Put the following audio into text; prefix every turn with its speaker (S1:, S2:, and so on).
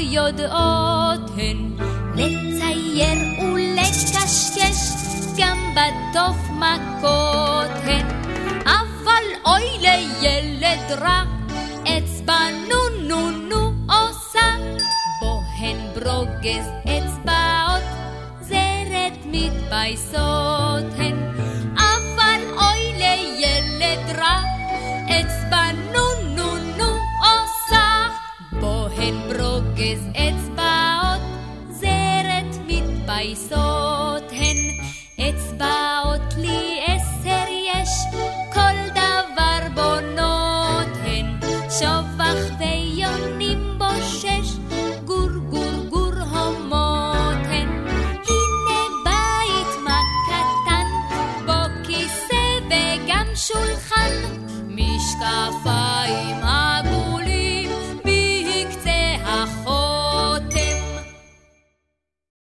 S1: יודעות הן לצייר ולקשקש, גם בטוף מכות הן. אבל אוי לילד רע, אצבע נו נו נו עושה, בו הן ברוגז אצבעות, זרת מתבייסות הן. אבל אוי לילד רע, אצבע נו נו נו עושה, בו הן ברוגז אצבעות, זרת מתבייסות הן. אצבעות לי 10 יש, כל דבר בונות הן, שובח ויונים בו 6, גור גור גור הומות הן. הנה בית מה קטן, בו כיסא וגם שולחן,